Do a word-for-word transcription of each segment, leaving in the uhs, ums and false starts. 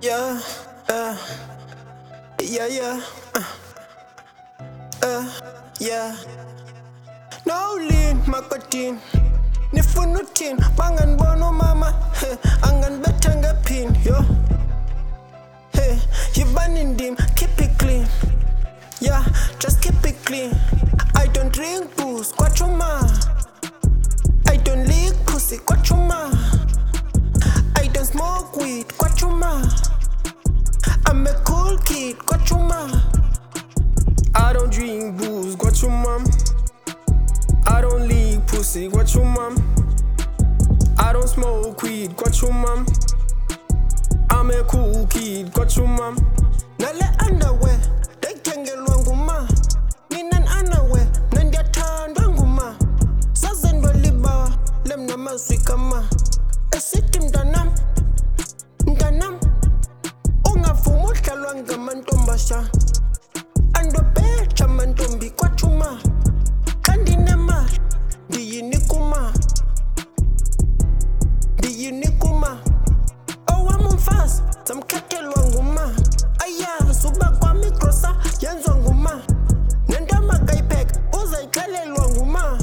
Yeah, uh, yeah, yeah, uh, uh, yeah. No lean, makatin. Nifunutin, bangan bono mama. Hey, angan betanga pin, yo. Hey, you banning dim, keep it clean. Yeah, just keep it clean. I don't drink booze, quachuma. I don't lick pussy, quachuma. I don't smoke weed, quachuma. I'm a cool kid, quachuma. I don't drink booze, quachuma. I don't lick pussy, quachuma. I don't smoke weed, quachuma. I'm a cool kid, quachuma. Nale underwear, they can get wanguma. Ninan underwear, nandia tan wanguma. Sazen waliba, lem na mazwikama. Esitim danam, danam. Unga fumu kalwanga mantombasha. Ando pecha mantombi quachuma. Kandi nema, di yinikuma. Di yinikuma. Oh, I'm on fast, some cattle wanguma. Aya, suba kwa mikrosa, yanzu wanguma. Nenda magaipek, uza ikale wanguma.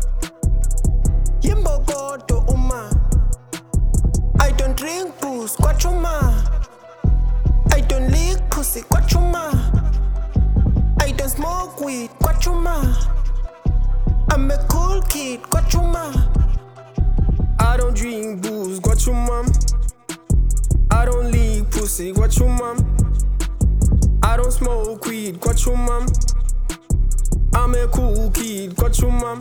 Yimbo goto uma. I don't drink booze, quachuma. I don't lick pussy, quachuma. I don't smoke weed, quachuma. I'm a cool kid, quachuma. I don't drink booze, quachuma. I don't lick pussy, quachuma. I don't smoke weed, quachuma. I'm a cool kid, quachuma.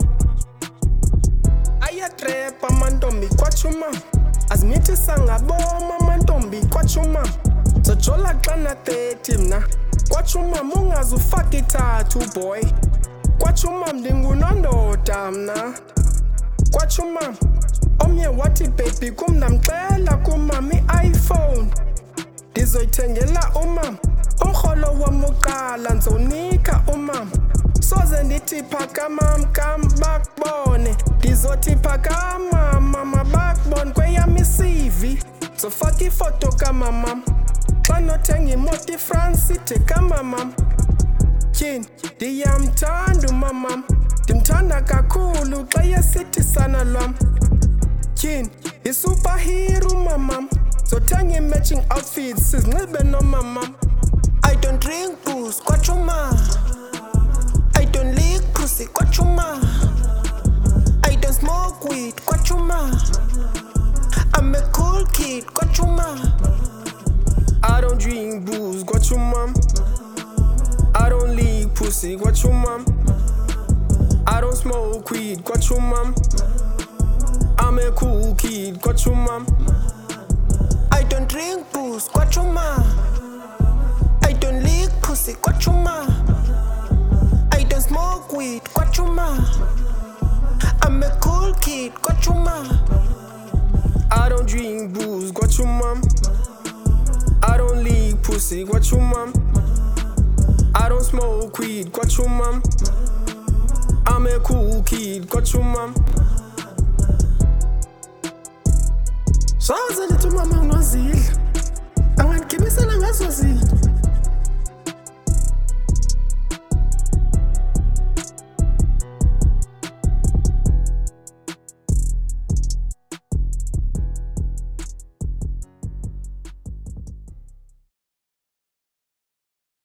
Aya trepa mantombi, quachuma. Azmithi sangaboma mantombi, quachuma. Sojola xana thirty mna, quachuma mungazufaka ithathu boy. Quachuma ndingunondoda mna, quachuma. Omnye wathi baby kum ndamxela kumam i-iPhone ndizoyithengela umam. Umrholo wam uqala nzowunika umam. Soze ndithi phakamam kam bakubone, ndizothi phakamam mama bakubone kweyam i-C V. Zofaka ifoto kamamam, xa nothenga imoto iFrance ithe kamamam. Tyhini ndiyamthanda umamam, ndimthanda kakhulu xa yesithi sana lwam. Tyhini i-superhero umamam, zothenga i-matching outfits sizinxibe nomamam. I don't drink booze, quachuma. I don't lick pussy, quachuma. I don't smoke weed, quachuma. I'm a cool kid, quachuma. I don't drink booze, quachuma. I don't lick pussy, quachuma. I don't smoke weed, quachuma. I'm a cool kid, quachuma. I don't drink booze, quachuma. I don't lick pussy, quachuma. I don't smoke weed, quachuma. I'm a cool kid, quachuma. I don't drink booze, quachuma. I don't lick pussy, quachuma. I don't smoke weed, quachuma. I'm a cool kid, quachuma. Sounds